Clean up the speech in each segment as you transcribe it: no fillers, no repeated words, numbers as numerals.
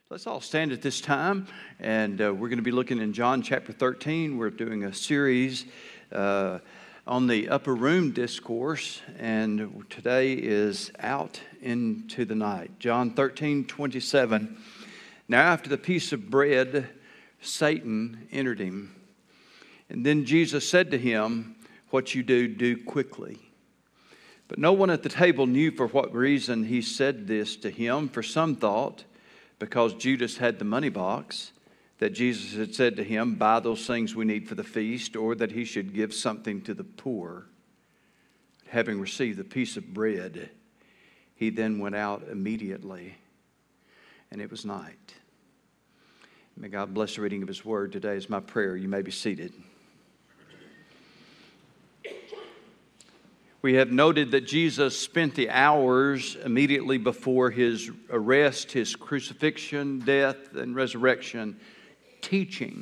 Let's all stand at this time, and we're going to be looking in John chapter 13. We're doing a series on the upper room discourse, and today is Out into the Night. John 13:27. Now after the piece of bread, Satan entered him. And then Jesus said to him, "What you do, do quickly." But no one at the table knew for what reason he said this to him, for some thought, because Judas had the money box, that Jesus had said to him, "Buy those things we need for the feast," or that he should give something to the poor. Having received the piece of bread, he then went out immediately, and it was night. May God bless the reading of His Word. Today is my prayer. You may be seated. We have noted that Jesus spent the hours immediately before His arrest, His crucifixion, death, and resurrection, teaching.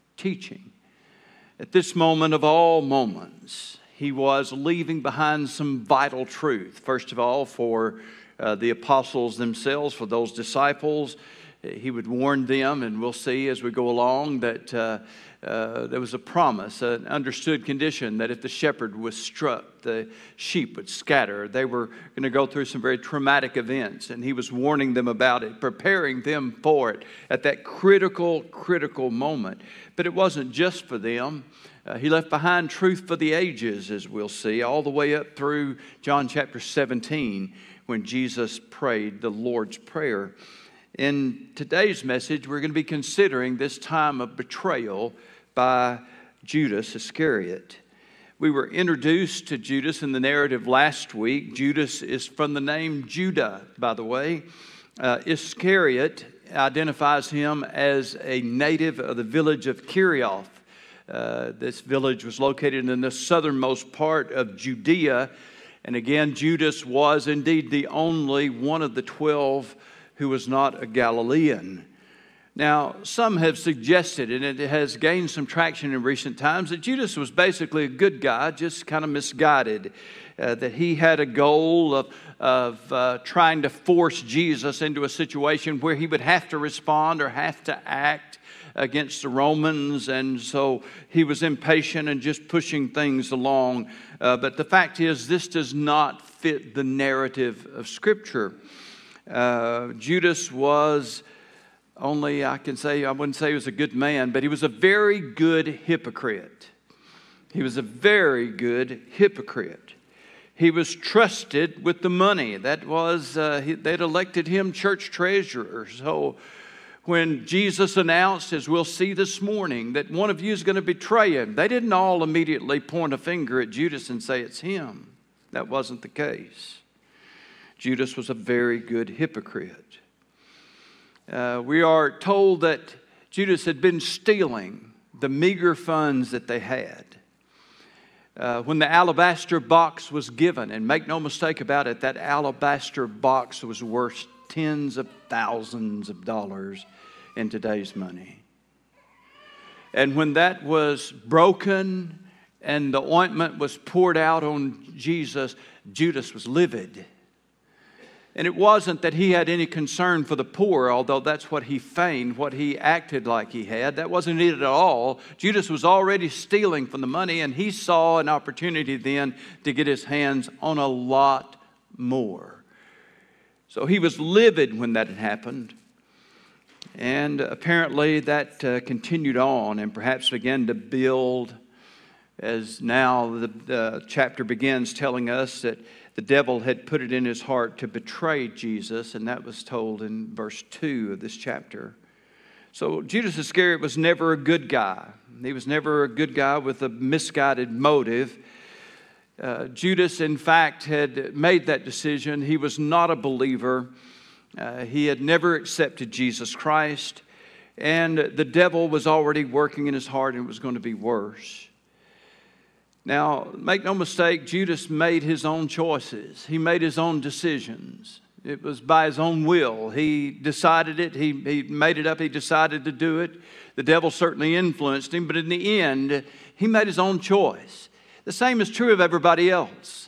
At this moment of all moments, He was leaving behind some vital truth. First of all, for the apostles themselves, for those disciples, He would warn them, and we'll see as we go along that there was a promise, an understood condition that if the shepherd was struck, the sheep would scatter. They were going to go through some very traumatic events, and He was warning them about it, preparing them for it at that critical moment. But it wasn't just for them. He left behind truth for the ages, as we'll see, all the way up through John chapter 17, when Jesus prayed the Lord's Prayer. In today's message, we're going to be considering this time of betrayal by Judas Iscariot. We were introduced to Judas in the narrative last week. Judas is from the name Judah, by the way. Iscariot identifies him as a native of the village of Kerioth. This village was located in the southernmost part of Judea. And again, Judas was indeed the only one of the 12 who was not a Galilean. Now, some have suggested, and it has gained some traction in recent times, that Judas was basically a good guy, just kind of misguided, that he had a goal of trying to force Jesus into a situation where he would have to respond or have to act against the Romans, and so he was impatient and just pushing things along. But the fact is, this does not fit the narrative of Scripture. Judas was I wouldn't say he was a good man, but he was a very good hypocrite. He was a very good hypocrite. He was trusted with the money. That was, they'd elected him church treasurer. So when Jesus announced, as we'll see this morning, that one of you is going to betray him, they didn't all immediately point a finger at Judas and say it's him. That wasn't the case. Judas was a very good hypocrite. We are told that Judas had been stealing the meager funds that they had. When the alabaster box was given, and make no mistake about it, that alabaster box was worth tens of thousands of dollars in today's money. And when that was broken and the ointment was poured out on Jesus, Judas was livid. And it wasn't that he had any concern for the poor, although that's what he feigned, what he acted like he had. That wasn't it at all. Judas was already stealing from the money, and he saw an opportunity then to get his hands on a lot more. So he was livid when that had happened. And apparently that continued on and perhaps began to build, as now the chapter begins telling us that the devil had put it in his heart to betray Jesus, and that was told in verse 2 of this chapter. So Judas Iscariot was never a good guy. He was never a good guy with a misguided motive. Judas, in fact, had made that decision. He was not a believer. He had never accepted Jesus Christ, and the devil was already working in his heart, and it was going to be worse. Now, make no mistake, Judas made his own choices. He made his own decisions. It was by his own will. He decided it. He made it up. He decided to do it. The devil certainly influenced him, but in the end, he made his own choice. The same is true of everybody else.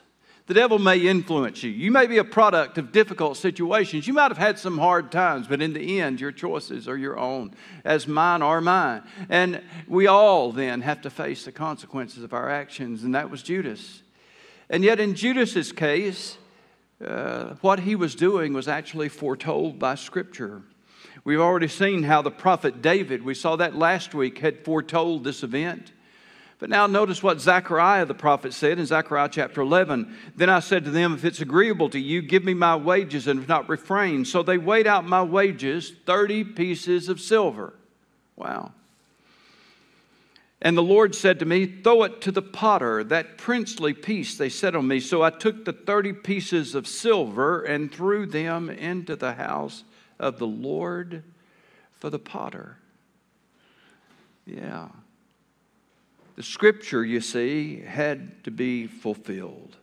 The devil may influence you. You may be a product of difficult situations. You might have had some hard times, but in the end, your choices are your own, as mine are mine. And we all then have to face the consequences of our actions, and that was Judas. And yet in Judas's case, what he was doing was actually foretold by Scripture. We've already seen how the prophet David, we saw that last week, had foretold this event. But now notice what Zechariah the prophet said in Zechariah chapter 11. Then I said to them, if it's agreeable to you, give me my wages, and if not, refrain. So they weighed out my wages, 30 pieces of silver. Wow. And the Lord said to me, throw it to the potter, that princely piece they set on me. So I took the 30 pieces of silver and threw them into the house of the Lord for the potter. Yeah. The Scripture, you see, had to be fulfilled.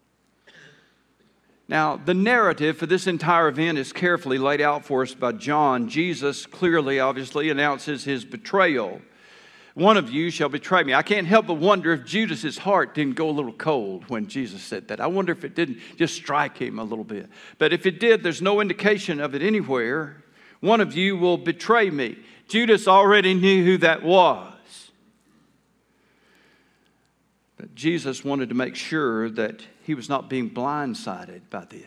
Now, the narrative for this entire event is carefully laid out for us by John. Jesus clearly, obviously, announces his betrayal. One of you shall betray me. I can't help but wonder if Judas's heart didn't go a little cold when Jesus said that. I wonder if it didn't just strike him a little bit. But if it did, there's no indication of it anywhere. One of you will betray me. Judas already knew who that was. But Jesus wanted to make sure that he was not being blindsided by this.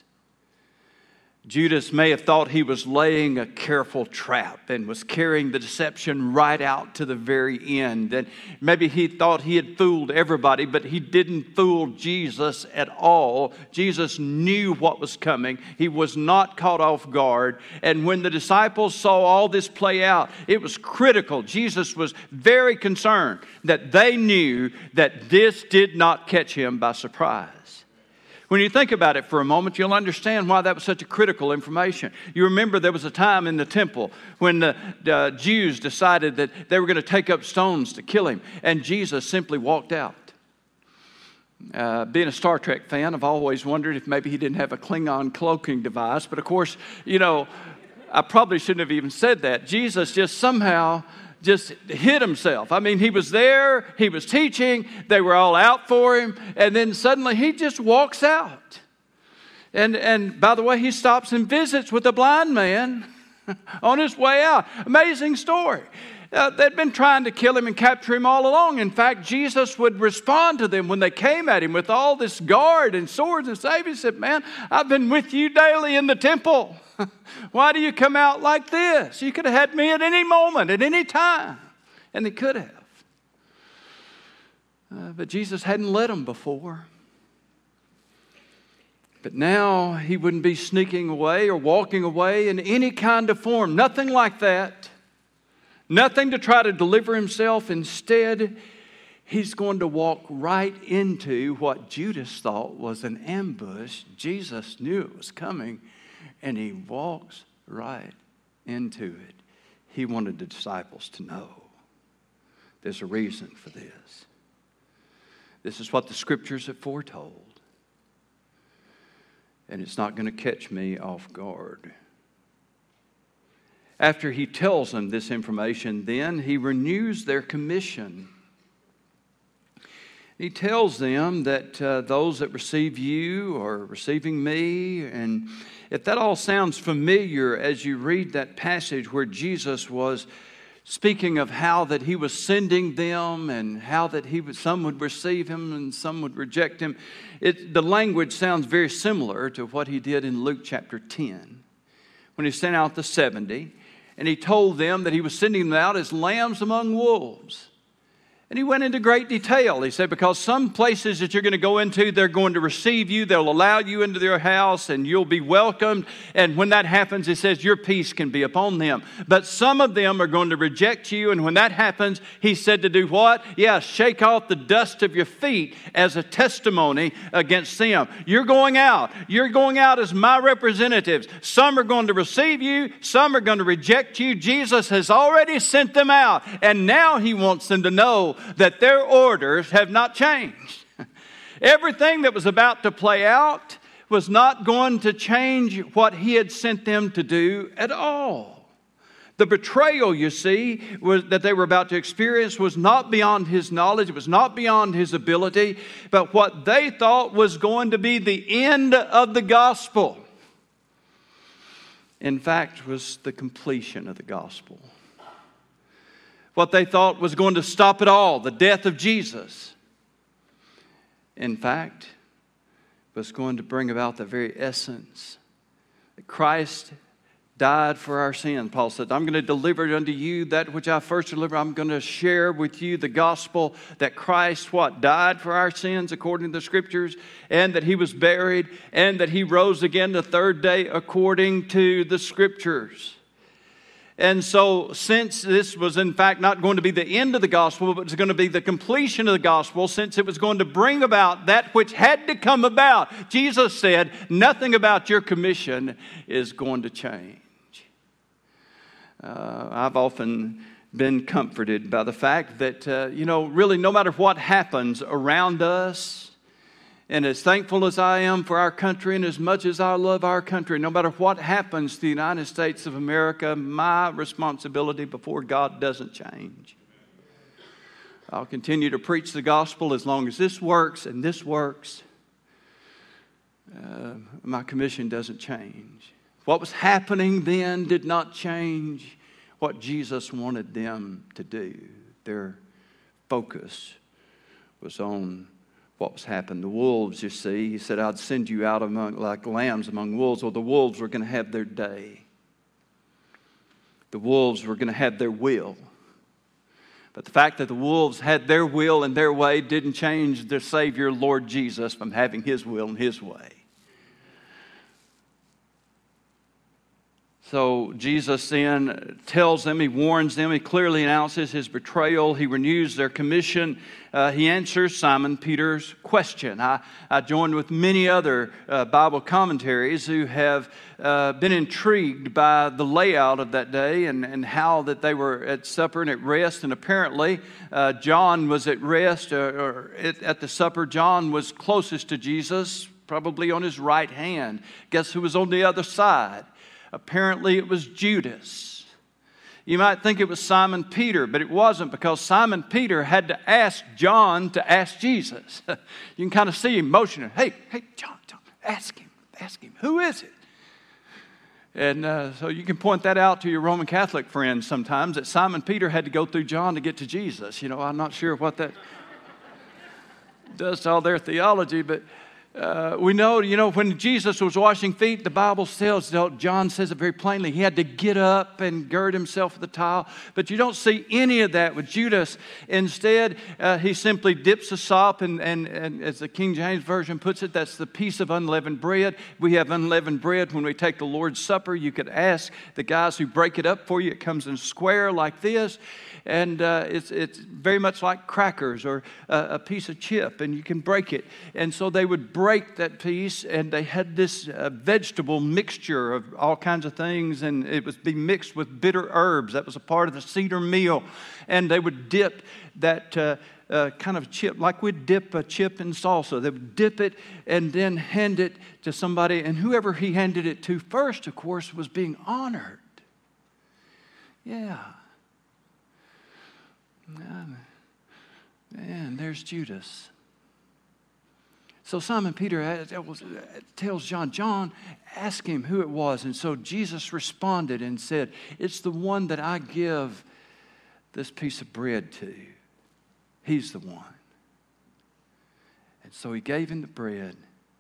Judas may have thought he was laying a careful trap and was carrying the deception right out to the very end. And maybe he thought he had fooled everybody, but he didn't fool Jesus at all. Jesus knew what was coming. He was not caught off guard. And when the disciples saw all this play out, it was critical. Jesus was very concerned that they knew that this did not catch him by surprise. When you think about it for a moment, you'll understand why that was such a critical information. You remember there was a time in the temple when the Jews decided that they were going to take up stones to kill him, and Jesus simply walked out. Being a Star Trek fan, I've always wondered if maybe he didn't have a Klingon cloaking device, but of course, I probably shouldn't have even said that. Jesus just somehow just hid himself. I mean, he was there, he was teaching, they were all out for him, and then suddenly he just walks out. And by the way, he stops and visits with a blind man on his way out. Amazing story. They'd been trying to kill him and capture him all along. In fact, Jesus would respond to them when they came at him with all this guard and swords and sabers. He said, man, I've been with you daily in the temple. Why do you come out like this? You could have had me at any moment, at any time. And they could have. But Jesus hadn't let them before. But now he wouldn't be sneaking away or walking away in any kind of form. Nothing like that. Nothing to try to deliver himself. Instead, he's going to walk right into what Judas thought was an ambush. Jesus knew it was coming, and he walks right into it. He wanted the disciples to know there's a reason for this. This is what the Scriptures have foretold, and it's not going to catch me off guard. After he tells them this information, then he renews their commission. He tells them that those that receive you are receiving me. And if that all sounds familiar as you read that passage where Jesus was speaking of how that he was sending them and how that some would receive him and some would reject him, the language sounds very similar to what he did in Luke chapter 10 when he sent out the 70. And he told them that he was sending them out as lambs among wolves. And he went into great detail. He said, because some places that you're going to go into, they're going to receive you. They'll allow you into their house and you'll be welcomed. And when that happens, it says your peace can be upon them. But some of them are going to reject you. And when that happens, he said to do what? Yeah, shake off the dust of your feet as a testimony against them. You're going out. You're going out as my representatives. Some are going to receive you. Some are going to reject you. Jesus has already sent them out. And now he wants them to know that their orders have not changed. Everything that was about to play out was not going to change what he had sent them to do at all. The betrayal, you see, that they were about to experience was not beyond his knowledge. It was not beyond his ability. But what they thought was going to be the end of the gospel, in fact, was the completion of the gospel. What they thought was going to stop it all, the death of Jesus, in fact, was going to bring about the very essence that Christ died for our sins. Paul said, I'm going to deliver unto you that which I first delivered. I'm going to share with you the gospel that Christ, died for our sins according to the Scriptures, and that He was buried, and that He rose again the third day according to the Scriptures. And so, since this was in fact not going to be the end of the gospel, but it was going to be the completion of the gospel, since it was going to bring about that which had to come about, Jesus said, nothing about your commission is going to change. I've often been comforted by the fact that, really no matter what happens around us, and as thankful as I am for our country and as much as I love our country, no matter what happens to the United States of America, my responsibility before God doesn't change. I'll continue to preach the gospel as long as this works and this works. My commission doesn't change. What was happening then did not change what Jesus wanted them to do. Their focus was on what was happening. The wolves, you see, He said, I'd send you out like lambs among wolves. Well, the wolves were going to have their day. The wolves were going to have their will. But the fact that the wolves had their will and their way didn't change their Savior, Lord Jesus, from having His will and His way. So Jesus then tells them, He warns them, He clearly announces His betrayal, He renews their commission, He answers Simon Peter's question. I joined with many other Bible commentaries who have been intrigued by the layout of that day and how that they were at supper and at rest. And apparently John was at rest or at the supper. John was closest to Jesus, probably on his right hand. Guess who was on the other side? Apparently it was Judas. You might think it was Simon Peter, but it wasn't, because Simon Peter had to ask John to ask Jesus. You can kind of see him motioning. Hey, John, ask him. Who is it? And so you can point that out to your Roman Catholic friends sometimes, that Simon Peter had to go through John to get to Jesus. I'm not sure what that does to all their theology, but we know, when Jesus was washing feet, the Bible tells, John says it very plainly, he had to get up and gird himself with the towel. But you don't see any of that with Judas. Instead, he simply dips a sop, and as the King James Version puts it, that's the piece of unleavened bread. We have unleavened bread when we take the Lord's Supper. You could ask the guys who break it up for you. It comes in a square like this. And it's very much like crackers or a piece of chip, and you can break it. And so they would break that piece, and they had this vegetable mixture of all kinds of things, and it would be mixed with bitter herbs. That was a part of the Seder meal. And they would dip that kind of chip, like we'd dip a chip in salsa. They would dip it and then hand it to somebody, and whoever he handed it to first, of course, was being honored. Yeah. Man, there's Judas. So Simon Peter tells John, ask him who it was. And so Jesus responded and said, it's the one that I give this piece of bread to. He's the one. And so he gave him the bread.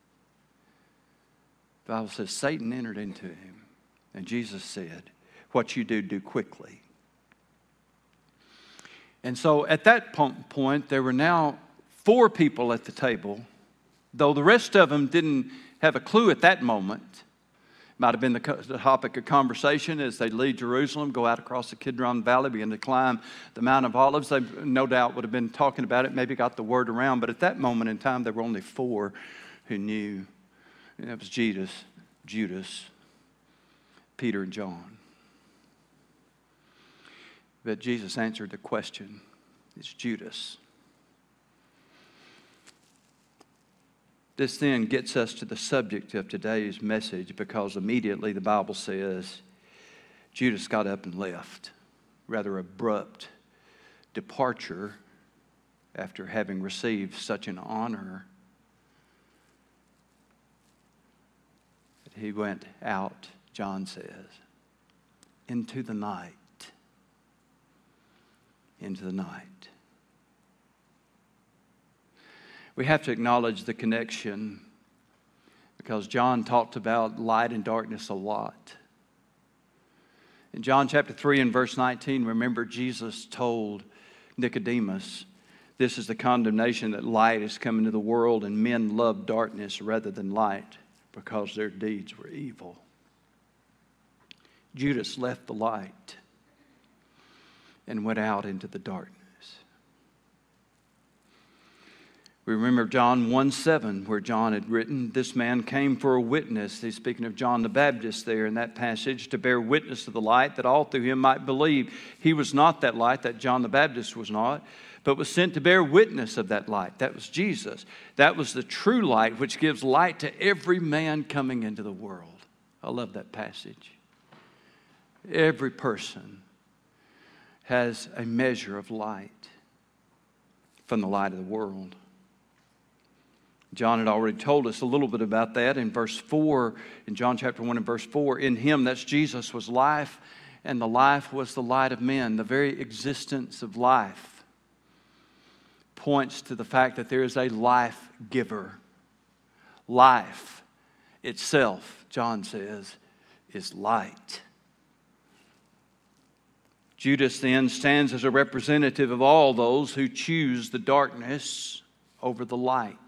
The Bible says Satan entered into him. And Jesus said, what you do quickly. And so at that point, there were now 4 people at the table, though the rest of them didn't have a clue at that moment. Might have been the topic of conversation as they leave Jerusalem, go out across the Kidron Valley, begin to climb the Mount of Olives. They no doubt would have been talking about it, maybe got the word around. But at that moment in time, there were only 4 who knew. And that was Judas, Peter, and John. But Jesus answered the question. It's Judas. This then gets us to the subject of today's message, because immediately the Bible says Judas got up and left. Rather abrupt departure after having received such an honor. He went out, John says, into the night. Into the night. We have to acknowledge the connection because John talked about light and darkness a lot. In John chapter 3 and verse 19, remember Jesus told Nicodemus, this is the condemnation that light has come into the world and men love darkness rather than light because their deeds were evil. Judas left the light and went out into the darkness. We remember John 1:7, where John had written, this man came for a witness. He's speaking of John the Baptist there in that passage, to bear witness to the light, that all through him might believe. He was not that light, that John the Baptist was not, but was sent to bear witness of that light. That was Jesus. That was the true light, which gives light to every man coming into the world. I love that passage. Every person has a measure of light from the light of the world. John had already told us a little bit about that in verse 4, in John chapter 1 and verse 4. In him, that's Jesus, was life, and the life was the light of men. The very existence of life points to the fact that there is a life giver. Life itself, John says, is light. Judas then stands as a representative of all those who choose the darkness over the light.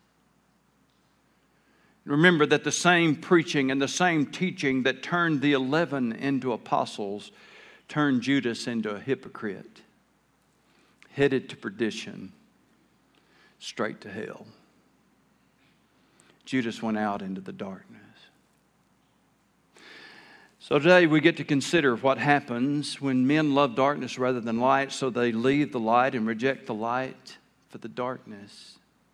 Remember that the same preaching and the same teaching that turned the 11 into apostles turned Judas into a hypocrite, headed to perdition, straight to hell. Judas went out into the darkness. So today we get to consider what happens when men love darkness rather than light, so they leave the light and reject the light for the darkness.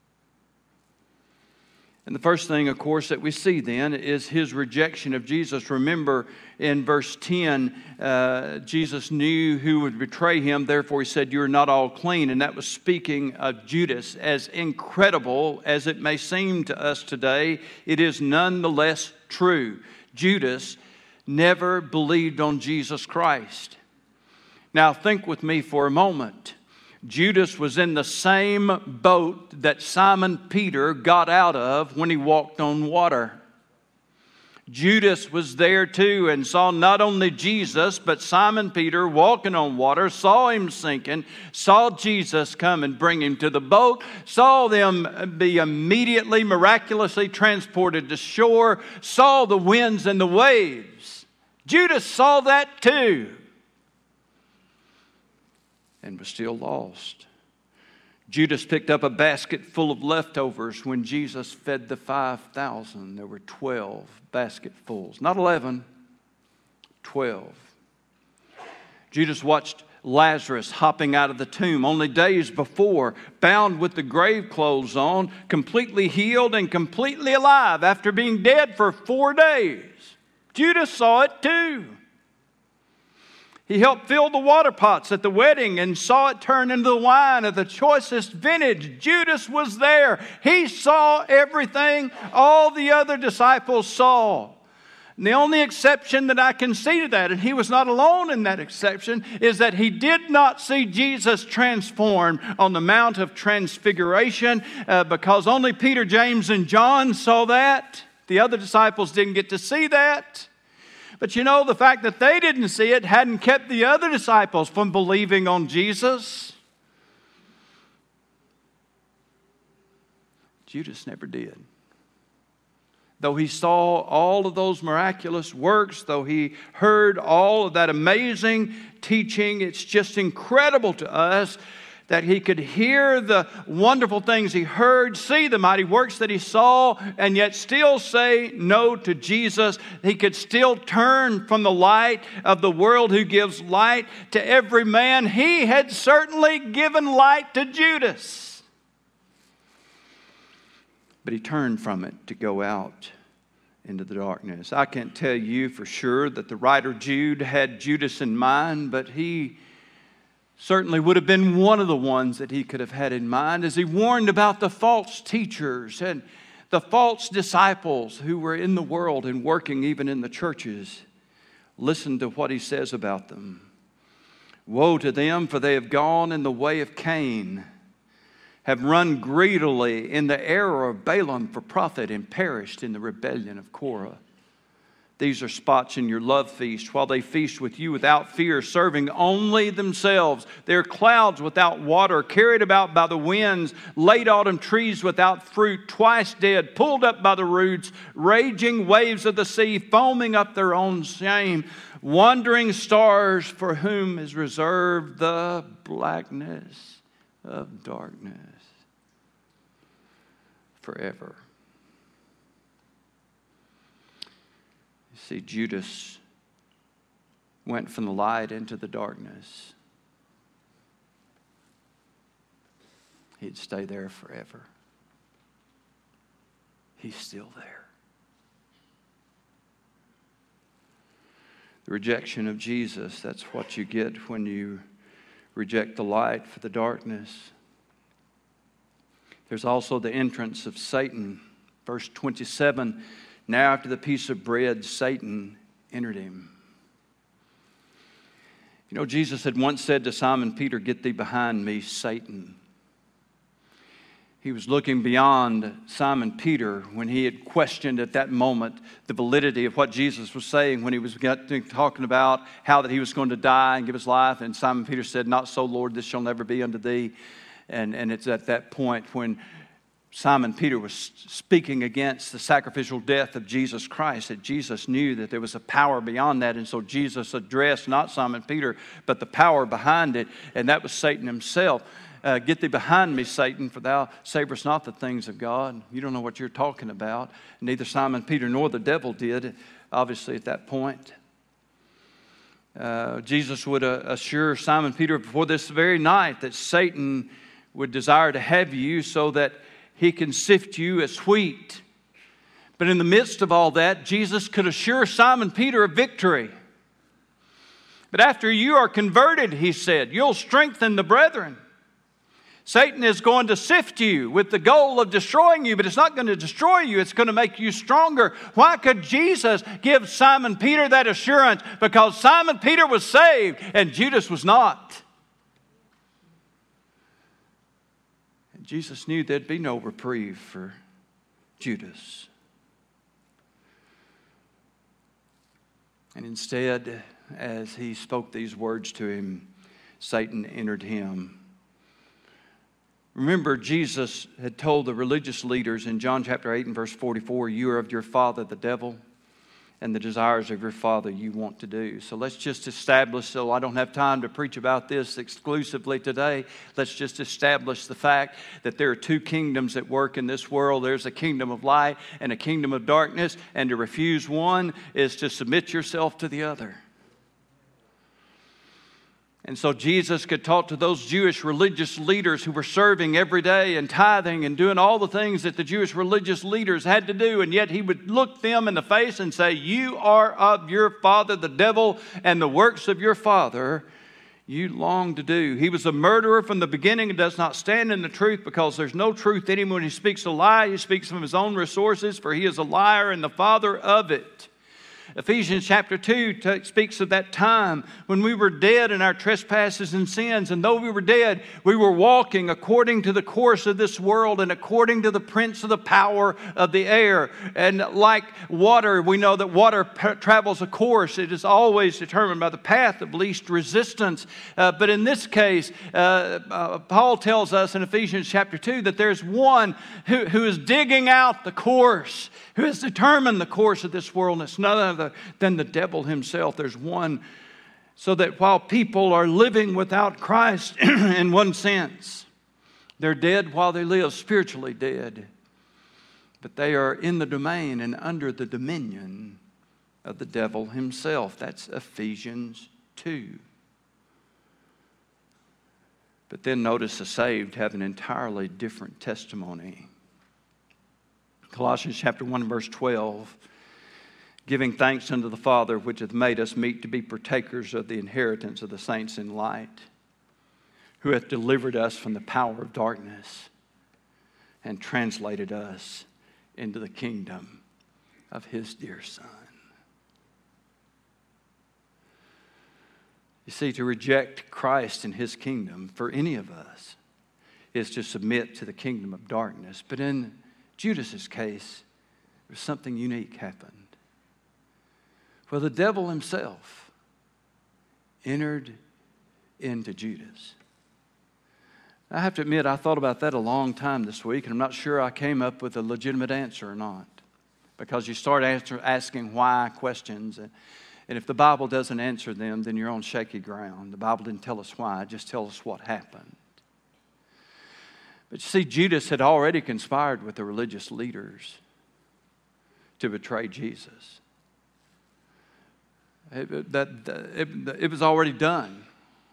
And the first thing, of course, that we see then is his rejection of Jesus. Remember in verse 10, Jesus knew who would betray him. Therefore, he said, "You are not all clean." And that was speaking of Judas. As incredible as it may seem to us today, it is nonetheless true. Judas never believed on Jesus Christ. Now, think with me for a moment. Judas was in the same boat that Simon Peter got out of when he walked on water. Judas was there too and saw not only Jesus, but Simon Peter walking on water, saw him sinking, saw Jesus come and bring him to the boat, saw them be immediately, miraculously transported to shore, saw the winds and the waves. Judas saw that too, and was still lost. Judas picked up a basket full of leftovers when Jesus fed the 5,000. There were 12 basketfuls, not 11, 12. Judas watched Lazarus hopping out of the tomb only days before, bound with the grave clothes on, completely healed and completely alive after being dead for 4 days. Judas saw it too. He helped fill the water pots at the wedding and saw it turn into the wine of the choicest vintage. Judas was there. He saw everything all the other disciples saw. And the only exception that I can see to that, and he was not alone in that exception, is that he did not see Jesus transformed on the Mount of Transfiguration because only Peter, James, and John saw that. The other disciples didn't get to see that. But you know, the fact that they didn't see it hadn't kept the other disciples from believing on Jesus. Judas never did. Though he saw all of those miraculous works, though he heard all of that amazing teaching, it's just incredible to us that he could hear the wonderful things he heard, see the mighty works that he saw, and yet still say no to Jesus. He could still turn from the light of the world who gives light to every man. He had certainly given light to Judas. But he turned from it to go out into the darkness. I can't tell you for sure that the writer Jude had Judas in mind, but he certainly would have been one of the ones that he could have had in mind as he warned about the false teachers and the false disciples who were in the world and working even in the churches. Listen to what he says about them. Woe to them, for they have gone in the way of Cain, have run greedily in the error of Balaam for profit, and perished in the rebellion of Korah. These are spots in your love feast, while they feast with you without fear, serving only themselves. They are clouds without water, carried about by the winds, late autumn trees without fruit, twice dead, pulled up by the roots, raging waves of the sea, foaming up their own shame, wandering stars for whom is reserved the blackness of darkness forever. You see, Judas went from the light into the darkness. He'd stay there forever. He's still there. The rejection of Jesus, that's what you get when you reject the light for the darkness. There's also the entrance of Satan. Verse 27, now after the piece of bread, Satan entered him. You know, Jesus had once said to Simon Peter, "Get thee behind me, Satan." He was looking beyond Simon Peter when he had questioned at that moment the validity of what Jesus was saying when he was talking about how that he was going to die and give his life. And Simon Peter said, "Not so, Lord, this shall never be unto thee." And it's at that point when Simon Peter was speaking against the sacrificial death of Jesus Christ that Jesus knew that there was a power beyond that. And so Jesus addressed not Simon Peter, but the power behind it. And that was Satan himself. Get thee behind me, Satan, for thou savorest not the things of God. You don't know what you're talking about. Neither Simon Peter nor the devil did, obviously, at that point. Jesus would assure Simon Peter before this very night that Satan would desire to have you so that he can sift you as wheat. But in the midst of all that, Jesus could assure Simon Peter of victory. But after you are converted, he said, you'll strengthen the brethren. Satan is going to sift you with the goal of destroying you, but it's not going to destroy you. It's going to make you stronger. Why could Jesus give Simon Peter that assurance? Because Simon Peter was saved and Judas was not. And Jesus knew there'd be no reprieve for Judas. And instead, as he spoke these words to him, Satan entered him. Remember, Jesus had told the religious leaders in John chapter 8 and verse 44, you are of your father, the devil, and the desires of your father you want to do. So let's just establish, so I don't have time to preach about this exclusively today, let's just establish the fact that there are two kingdoms at work in this world. There's a kingdom of light and a kingdom of darkness, and to refuse one is to submit yourself to the other. And so Jesus could talk to those Jewish religious leaders who were serving every day and tithing and doing all the things that the Jewish religious leaders had to do. And yet he would look them in the face and say, you are of your father, the devil, and the works of your father you long to do. He was a murderer from the beginning and does not stand in the truth because there's no truth in him. When he speaks a lie, he speaks from his own resources, for he is a liar and the father of it. Ephesians chapter 2 speaks of that time when we were dead in our trespasses and sins. And though we were dead, we were walking according to the course of this world and according to the prince of the power of the air. And like water, we know that water travels a course. It is always determined by the path of least resistance. But in this case, Paul tells us in Ephesians chapter 2 that there's one who is digging out the course, who has determined the course of this world. And it's none other than the devil himself. There's one, so that while people are living without Christ in one sense, they're dead while they live, spiritually dead. But they are in the domain and under the dominion of the devil himself. That's Ephesians 2. But then notice the saved have an entirely different testimony. Colossians chapter 1 verse 12 giving thanks unto the Father, which hath made us meet to be partakers of the inheritance of the saints in light, who hath delivered us from the power of darkness and translated us into the kingdom of His dear Son. You see, to reject Christ and His kingdom for any of us is to submit to the kingdom of darkness. But in Judas's case, there was something unique happened. For the devil himself entered into Judas. I have to admit, I thought about that a long time this week, and I'm not sure I came up with a legitimate answer or not. Because you start asking why questions, and if the Bible doesn't answer them, then you're on shaky ground. The Bible didn't tell us why, it just tells us what happened. But you see, Judas had already conspired with the religious leaders to betray Jesus. It was already done.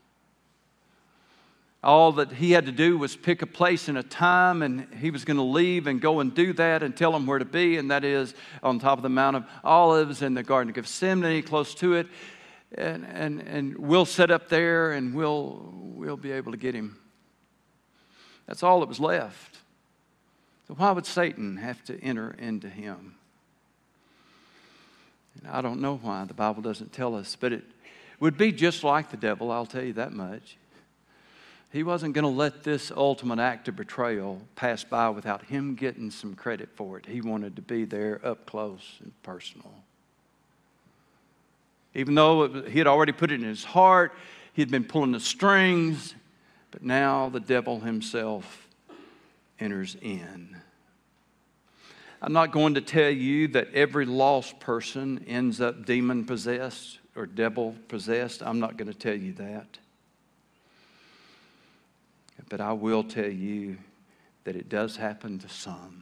All that he had to do was pick a place and a time, and he was going to leave and go and do that and tell them where to be, and that is on top of the Mount of Olives in the Garden of Gethsemane, close to it. And we'll set up there, and we'll be able to get him. That's all that was left. So why would Satan have to enter into him? And I don't know why. The Bible doesn't tell us, but it would be just like the devil, I'll tell you that much. He wasn't going to let this ultimate act of betrayal pass by without him getting some credit for it. He wanted to be there up close and personal. Even though he had already put it in his heart, he had been pulling the strings, but now the devil himself enters in. I'm not going to tell you that every lost person ends up demon-possessed or devil-possessed. I'm not going to tell you that. But I will tell you that it does happen to some.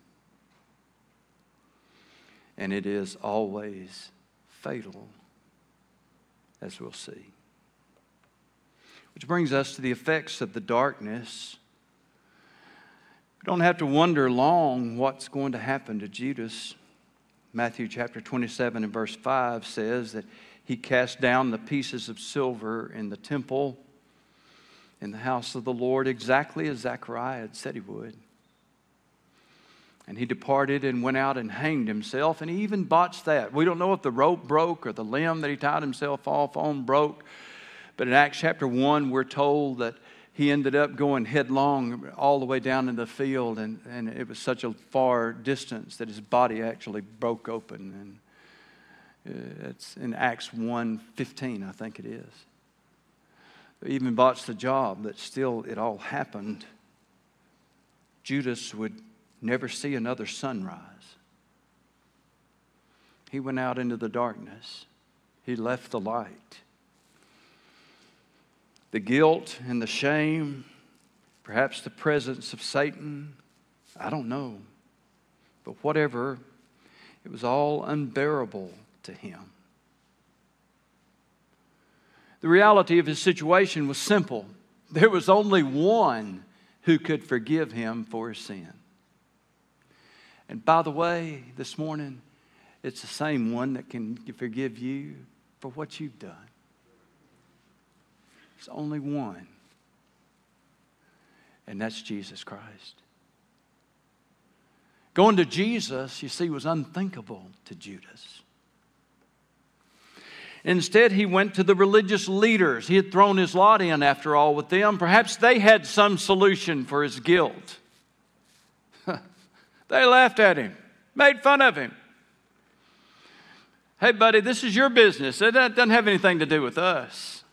And it is always fatal, as we'll see. Which brings us to the effects of the darkness. We don't have to wonder long what's going to happen to Judas. Matthew chapter 27 and verse 5 says that he cast down the pieces of silver in the temple in the house of the Lord, exactly as Zechariah had said he would. And he departed and went out and hanged himself, and he even botched that. We don't know if the rope broke or the limb that he tied himself off on broke, but in Acts chapter 1, we're told that he ended up going headlong all the way down in the field, and it was such a far distance that his body actually broke open. And it's in Acts 1:15, I think it is. He even botched the job, but still it all happened. Judas would never see another sunrise. He went out into the darkness. He left the light. The guilt and the shame, perhaps the presence of Satan, I don't know. But whatever, it was all unbearable to him. The reality of his situation was simple. There was only one who could forgive him for his sin. And by the way, this morning, it's the same one that can forgive you for what you've done. There's only one. And that's Jesus Christ. Going to Jesus, you see, was unthinkable to Judas. Instead, he went to the religious leaders. He had thrown his lot in, after all, with them. Perhaps they had some solution for his guilt. They laughed at him, made fun of him. Hey, buddy, this is your business. That doesn't have anything to do with us.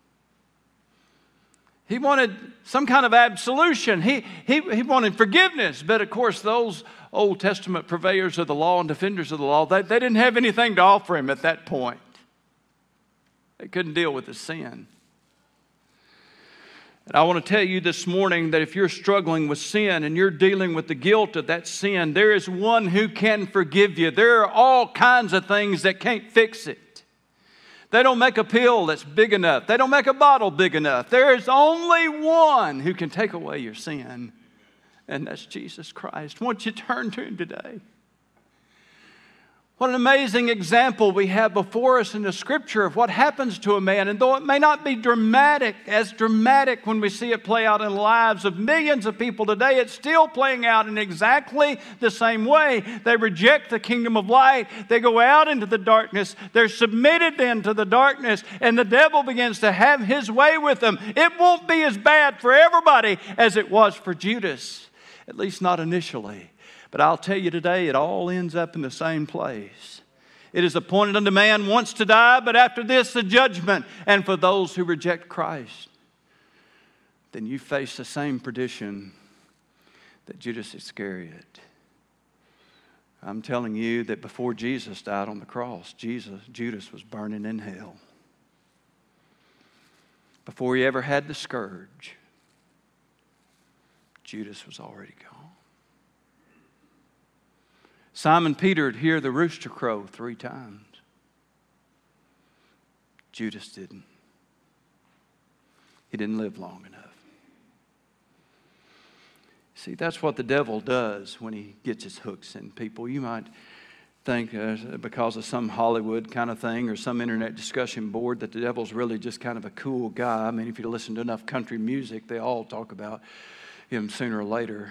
He wanted some kind of absolution. He wanted forgiveness. But, of course, those Old Testament purveyors of the law and defenders of the law, they didn't have anything to offer him at that point. They couldn't deal with his sin. And I want to tell you this morning that if you're struggling with sin and you're dealing with the guilt of that sin, there is one who can forgive you. There are all kinds of things that can't fix it. They don't make a pill that's big enough. They don't make a bottle big enough. There is only one who can take away your sin, and that's Jesus Christ. Won't you turn to Him today? What an amazing example we have before us in the Scripture of what happens to a man. And though it may not be as dramatic when we see it play out in the lives of millions of people today, it's still playing out in exactly the same way. They reject the kingdom of light. They go out into the darkness. They're submitted then to the darkness, and the devil begins to have his way with them. It won't be as bad for everybody as it was for Judas, at least not initially. But I'll tell you today, it all ends up in the same place. It is appointed unto man once to die, but after this the judgment. And for those who reject Christ, then you face the same perdition that Judas Iscariot. I'm telling you that before Jesus died on the cross, Judas was burning in hell. Before he ever had the scourge, Judas was already gone. Simon Peter would hear the rooster crow 3 times. Judas didn't. He didn't live long enough. See, that's what the devil does when he gets his hooks in people. You might think because of some Hollywood kind of thing or some internet discussion board that the devil's really just kind of a cool guy. I mean, if you listen to enough country music, they all talk about him sooner or later.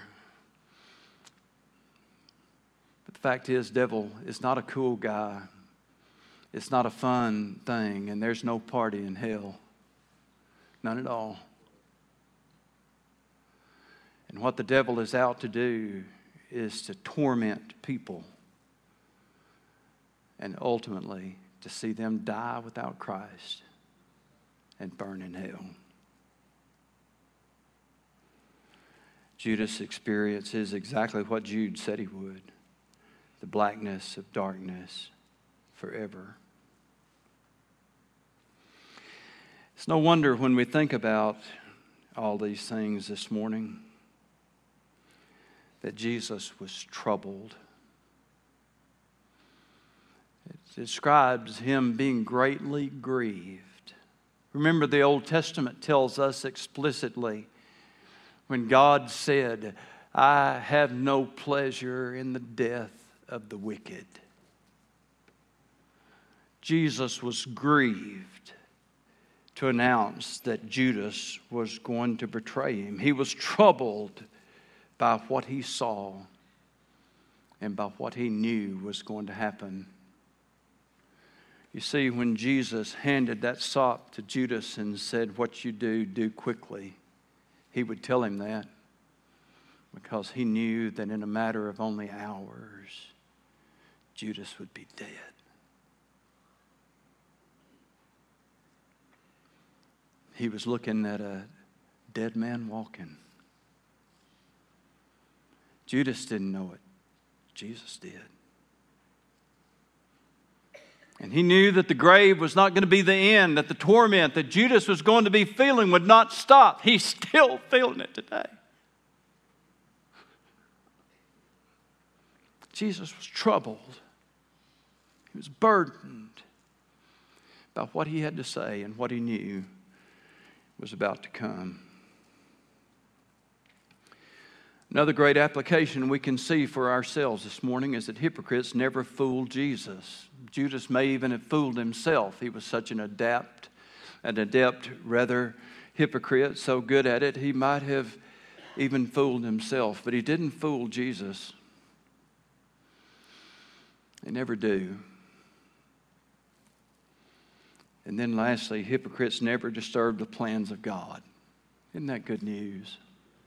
The fact is, devil is not a cool guy. It's not a fun thing, and there's no party in hell. None at all. And what the devil is out to do is to torment people and ultimately to see them die without Christ and burn in hell. Judas experiences exactly what Jude said he would. The blackness of darkness forever. It's no wonder when we think about all these things this morning that Jesus was troubled. It describes him being greatly grieved. Remember, the Old Testament tells us explicitly when God said, I have no pleasure in the death of the wicked. Jesus was grieved to announce that Judas was going to betray him. He was troubled by what he saw and by what he knew was going to happen. You see, when Jesus handed that sop to Judas and said, what you do, do quickly, he would tell him that because he knew that in a matter of only hours, Judas would be dead. He was looking at a dead man walking. Judas didn't know it. Jesus did. And he knew that the grave was not going to be the end, that the torment that Judas was going to be feeling would not stop. He's still feeling it today. Jesus was troubled. He was burdened by what he had to say and what he knew was about to come. Another great application we can see for ourselves this morning is that hypocrites never fool Jesus. Judas may even have fooled himself. He was such an adept hypocrite, so good at it, he might have even fooled himself. But he didn't fool Jesus. They never do. And then lastly, hypocrites never disturb the plans of God. Isn't that good news?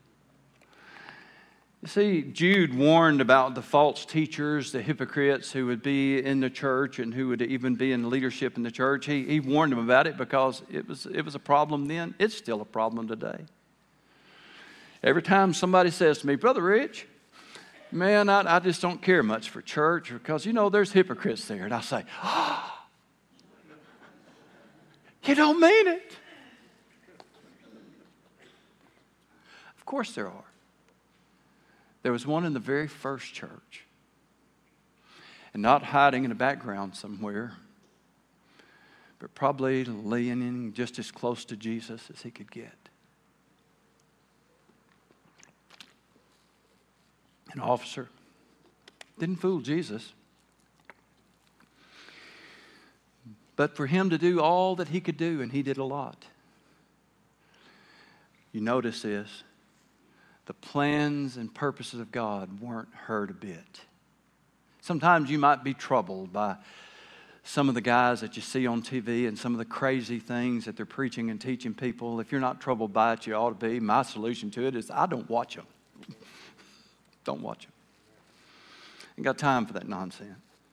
You see, Jude warned about the false teachers, the hypocrites who would be in the church and who would even be in leadership in the church. He warned them about it because it was a problem then. It's still a problem today. Every time somebody says to me, Brother Rich, man, I just don't care much for church because, there's hypocrites there. And I say, you don't mean it. Of course there are. There was one in the very first church. And not hiding in the background somewhere, but probably leaning just as close to Jesus as he could get. An officer. Didn't fool Jesus. but for him to do all that he could do, and he did a lot. You notice this. The plans and purposes of God weren't hurt a bit. Sometimes you might be troubled by some of the guys that you see on TV and some of the crazy things that they're preaching and teaching people. If you're not troubled by it, you ought to be. My solution to it is I don't watch them. Don't watch them. Ain't got time for that nonsense.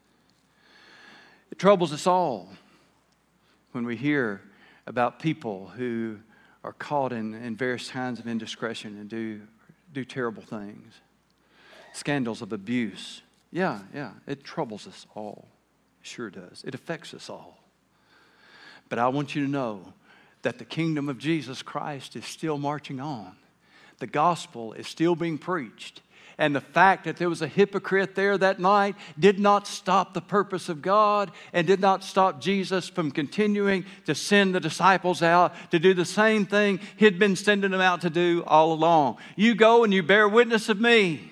It troubles us all when we hear about people who are caught in various kinds of indiscretion and do terrible things. Scandals of abuse. Yeah, it troubles us all. It sure does. It affects us all. But I want you to know that the kingdom of Jesus Christ is still marching on. The gospel is still being preached. And the fact that there was a hypocrite there that night did not stop the purpose of God and did not stop Jesus from continuing to send the disciples out to do the same thing He'd been sending them out to do all along. You go and you bear witness of me.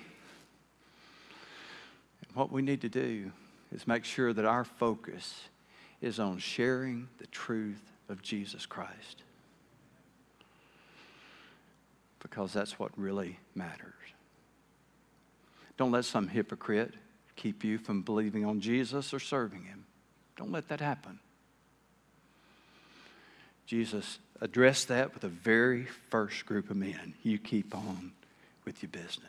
And what we need to do is make sure that our focus is on sharing the truth of Jesus Christ. Because that's what really matters. Don't let some hypocrite keep you from believing on Jesus or serving Him. Don't let that happen. Jesus addressed that with the very first group of men. You keep on with your business.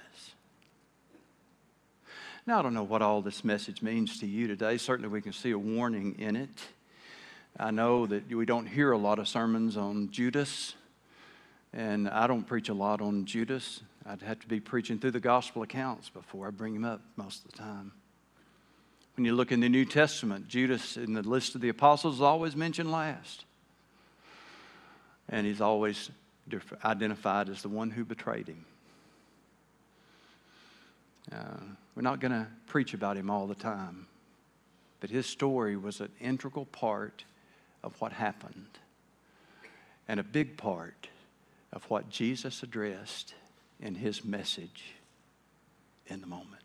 Now, I don't know what all this message means to you today. Certainly we can see a warning in it. I know that we don't hear a lot of sermons on Judas, and I don't preach a lot on Judas. I'd have to be preaching through the gospel accounts before I bring him up most of the time. When you look in the New Testament, Judas in the list of the apostles is always mentioned last. And he's always identified as the one who betrayed him. We're not going to preach about him all the time, but his story was an integral part of what happened and a big part of what Jesus addressed in His message in the moment.